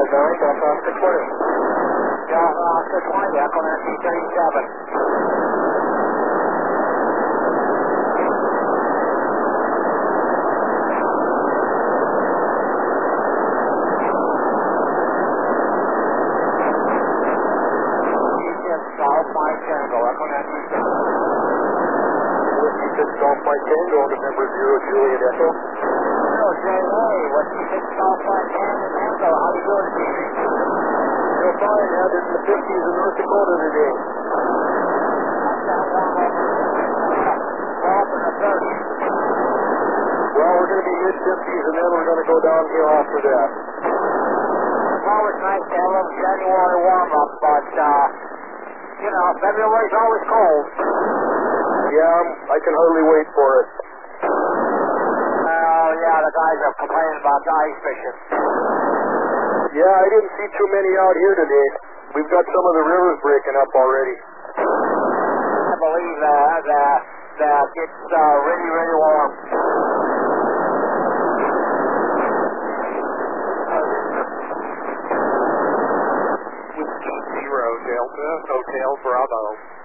Delta Oscar 20. Delta Oscar 20, Echo Nancy 37. Golf Mike Tango, November 0 Juliet Echo. Hello, J.A. Whiskey 6 Golf Mike Tango. How you doing this evening? Real fine. Had it in the 50s in North Dakota today. Golf in the 30s. Well, we're going to be mid-50s and then we're going to go downhill after that. It's always nice to have a little January warm-up, but, you know, February's always cold. Yeah, I can hardly wait for it. Well, yeah, the guys are complaining about the ice fishing. Yeah, I didn't see too many out here today. We've got some of the rivers breaking up already. I believe that it's really, really warm. Whiskey 0 Delta, Hotel Bravo.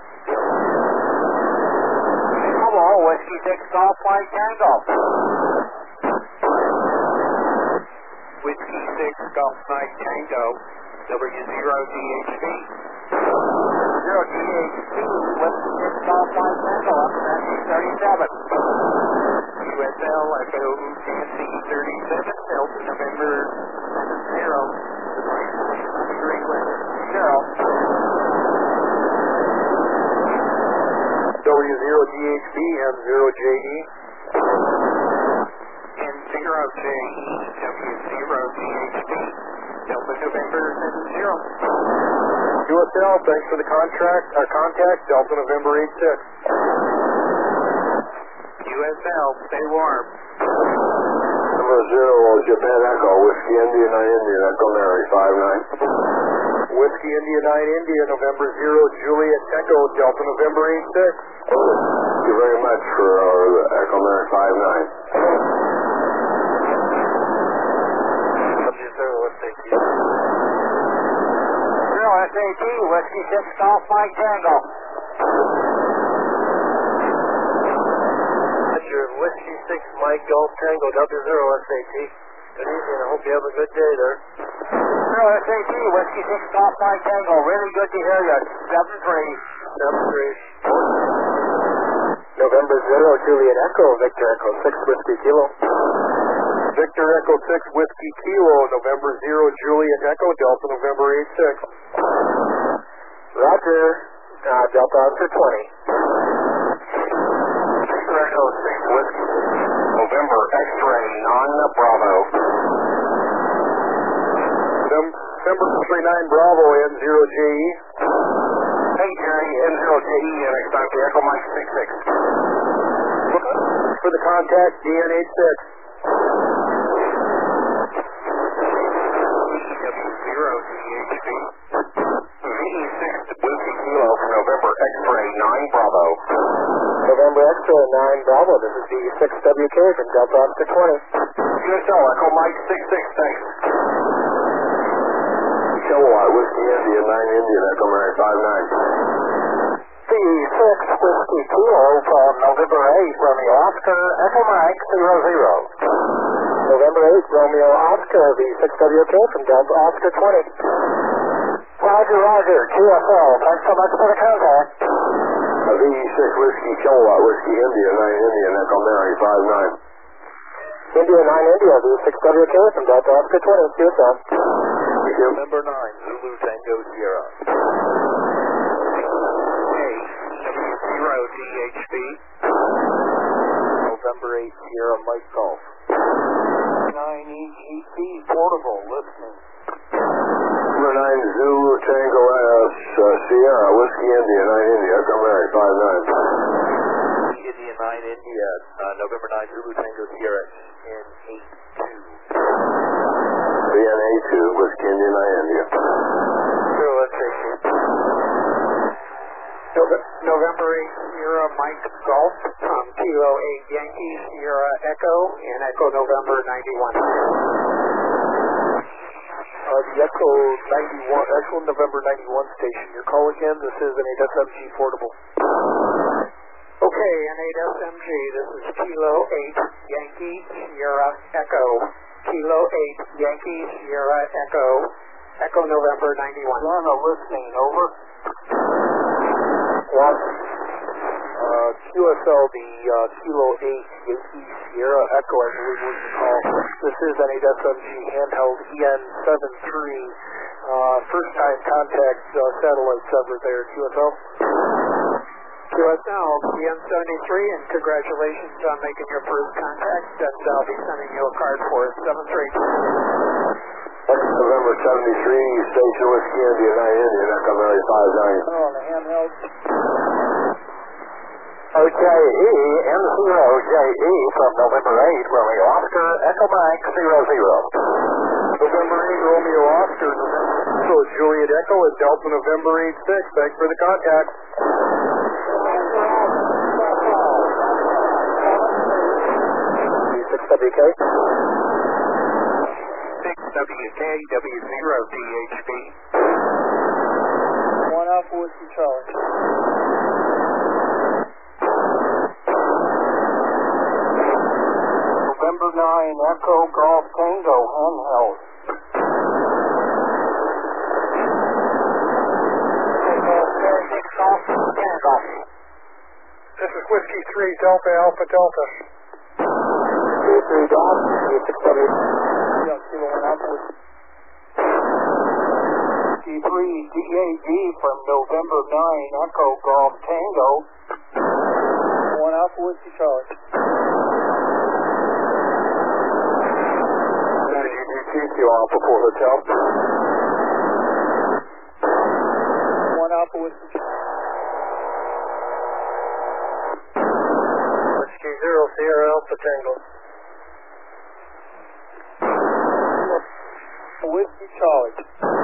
Bravo, Whiskey 6 Golf Mike Tango. Whiskey 6 Golf Mike Tango, W0DHB. 0DHB, Whiskey 6 Golf Mike Tango, up to 37. USL Echo Nancy 37, Delta November 0. W0DHB and 0JD. And 0JE, W0DHB, Delta November 0. USL, thanks for the contact, Delta November 86. USL, stay warm. Number 0, Japan Echo, Whiskey India 9 India, Echo Mary 59. Whiskey India 9 India, November 0, Juliet Echo, Delta November 86. Thank you very much for Echo Mary 59. Zero SAT, Whiskey 6 Golf Mike Tango. That's your Whiskey 6 Mike Golf Tango, W0 SAT. Good evening, I hope you have a good day there. Zero SAT, Whiskey 6 Golf Mike Tango, really good to hear you. 7-3. 7-3. November 0, Juliet Echo, Victor Echo 6, Whiskey Kilo. Victor Echo 6, Whiskey Kilo, November 0, Juliet Echo, Delta November 86. Roger, Delta Oscar 20. Victor Echo 6, Whiskey, November X-Ray 9, Bravo. November X-Ray 9, Bravo, N0JE. Hey Jerry, N0JE, NX Dr. Echo Mike 66. For the contact, DN86. EW0DHB. VE6 Whiskey Kilo for November X-Ray 9 Bravo. November X-Ray 9 Bravo, this is VE6WK from Delta Oscar 20. USL Echo Mike 66, thanks. Kilowatt, Whiskey India 9 India, Echo Mary 59. VE6 Whiskey Kilo from November 8, Romeo Oscar, Echo Mike 00. November 8, Romeo Oscar, V6WK from Delta Oscar 20. Roger, Roger, QSL, thanks so much for the contact. VE6 Whiskey Kilowatt, Whiskey India 9 India, Echo Mary 59. India 9 India, V6WK from Delta Oscar 20, QSL. November 9, Zulu Tango Sierra. Hey, W0DHB. November 8, Sierra Mike Golf. 9EGP Portable, listening. Number 9, Zulu Tango Sierra, Whiskey India 9 India, Echo Mary 59. India 9 India, November 9, Zulu Tango Sierra, N82. VNA2, Whiskey India 9 India. Zero, let's take it. November 8, Sierra Mike Golf from Kilo 8 Yankee, Sierra Echo, and Echo November 91. The Echo 91, Echo November 91 station. Your call again. This is an 8SMG portable. Okay, N8SMG, this is Kilo 8 Yankee Sierra Echo. Kilo 8 Yankee Sierra Echo. Echo November 91. Lana listening, over. One. QSL, the Kilo 8 Yankee Sierra Echo, I believe was the call. This is an 8SMG handheld EN73. First time contact satellite sever there, QSL. QSL, EN73, and congratulations on making your first contact, and I'll be sending you a card for it, 73. November 73, Station Whiskey India 9 Indian, Echo Mary 59. On the handheld. OJE, M0JE from November 8, Romeo Oscar, Echo Mike 00. November 8, Romeo Oscar, November Juliet Echo at Delta November 86. Thanks for the contact. 6WK. 6WK, W0DHB. 1 Alpha Whiskey Charlie. November 9, Echo Golf Tango, handheld. This is Whiskey 3, Delta Alpha Delta. 3 Golf, 6W. Kilo 1 Alpha Whiskey. 3 DAD from November 9, Echo Golf Tango. 1 Alpha Whiskey Charlie. TQ Alpha 4 Hotel. 1 Alpha Whiskey Charlie. Whiskey 0 Sierra Alpha Tango. Whiskey Charlie.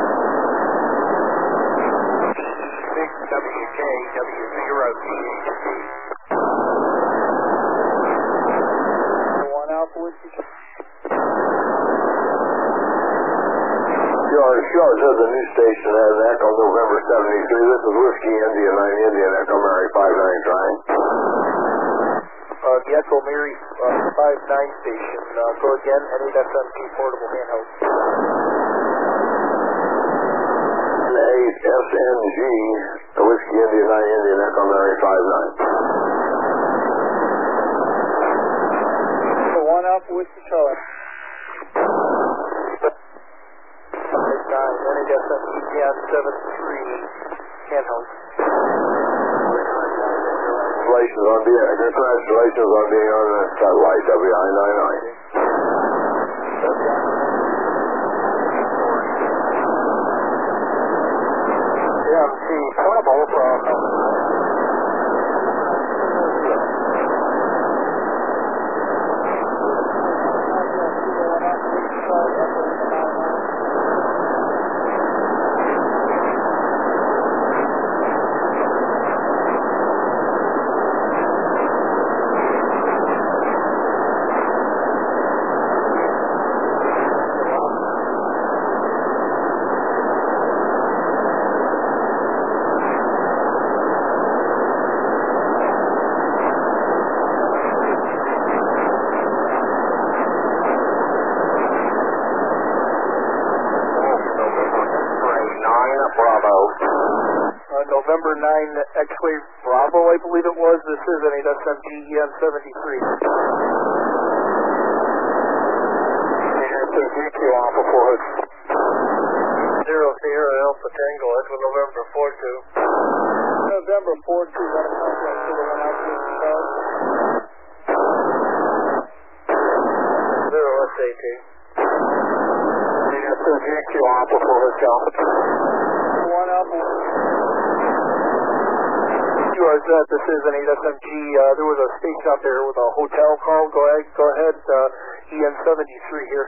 6WK, W0DHB. 1 Alpha Whiskey Charlie. Charles has a new station at Echo November 73. This is Whiskey India 9 Indian, Echo Mary 59 trying. The Echo Mary 59 station. Go again, N8SMG portable handheld. 8SNG, Whiskey India 9 Indian, Echo Mary 59. 1 Alpha Whiskey Charlie. 8SMG EN73 handheld. Congratulations on being on the satellite, WI99. EMC portable from November 9 X-Ray Bravo, I believe it was. This is an 8SMG EN73. And TQ Alpha 4 Hood. 0 Sierra Alpha Tango, Echo November 42. November 42, got a contact to the 1 Alpha Whiskey Charlie. 0 SAT. TQ Alpha 4 Hotel. 1 Alpha This is an 8SMG. There was a station out there with a hotel call. Go ahead. EN73 here.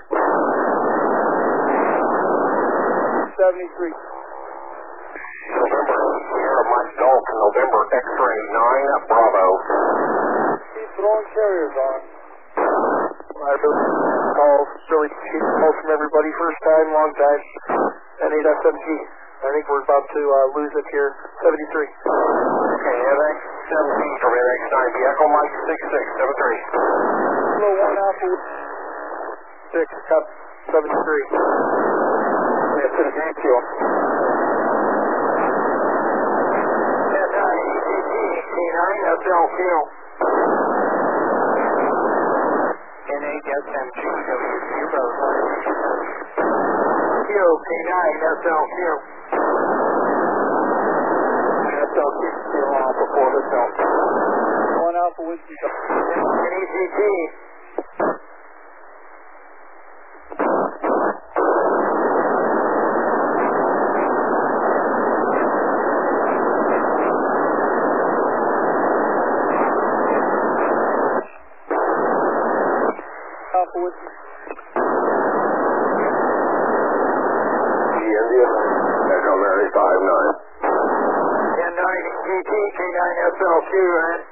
73. November Sierra Mike Golf, November X-Ray 9 Bravo. Keep throwing carriers on. calls, really appreciate the calls from everybody. First time, long time. N8 SMG. I think we're about to lose it here. 73. Okay, NX17 from NX90. Echo Mike 6673. Kilo 1 Alpha 6, Cup 73. It's in game fuel. K9 SLQ. N8 SMG W0. K9 SLQ. SLQ still on before the cell. 1 Alpha Whiskey. NEGT. Alpha Whiskey. India. Echo Mary 59. N9 GT, K9 SLQ, right?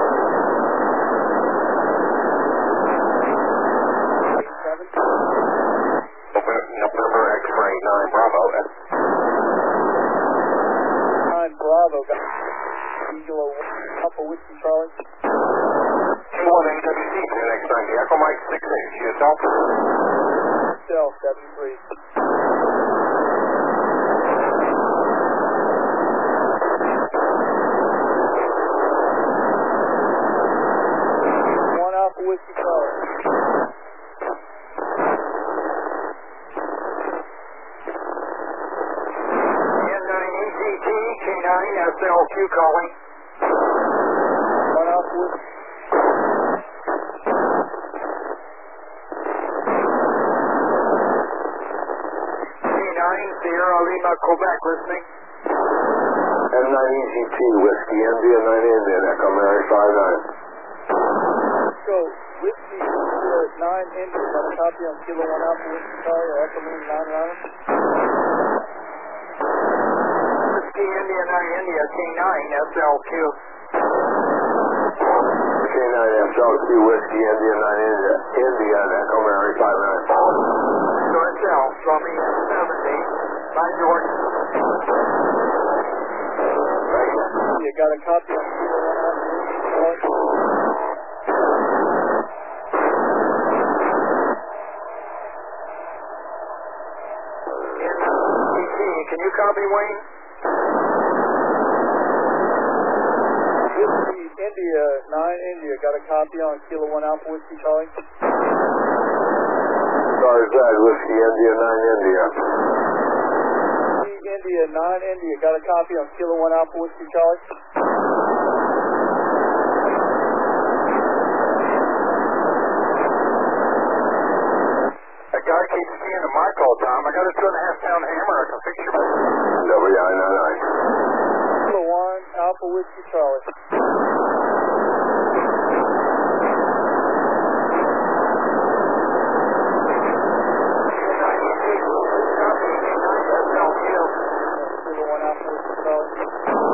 November X-ray 9 Bravo. 9 Bravo. Kilo Alpha Whiskey Charlie. Q1 AWC, NX90. Echo Mike 68. Yourself? Self 73. Alpha Whiskey Charlie. N9 EGT, K9 SLQ calling. 1 Alpha Whiskey. K9 Sierra Lima, Quebec, listening. N9 EGT, Whiskey India 9 Indian, Echo Mary 59. So, Whiskey 9 India, got a copy on Kilo 1 Alpha Whiskey Charlie or Echo Moon 9 Runner? Whiskey India 9 India, K9 SLQ. K9 SLQ, Whiskey India 9 India, India, Echo Mary 59. George L, show me M70, by George. You got a copy on Kilo 1 Alpha Whiskey Charlie? Can you copy, Wayne? Whiskey India 9 India, got a copy on Kilo 1 Alpha Whiskey Charlie? Sorry, Zed, Whiskey India 9 India. Whiskey India 9 India, got a copy on Kilo 1 Alpha Whiskey Charlie? That guy keeps seeing the mic all the time. I got a 2.5-pound hammer. I can fix your WI99. Kilo 1 Alpha Whiskey Charlie. Kilo 1 Alpha Whiskey Charlie.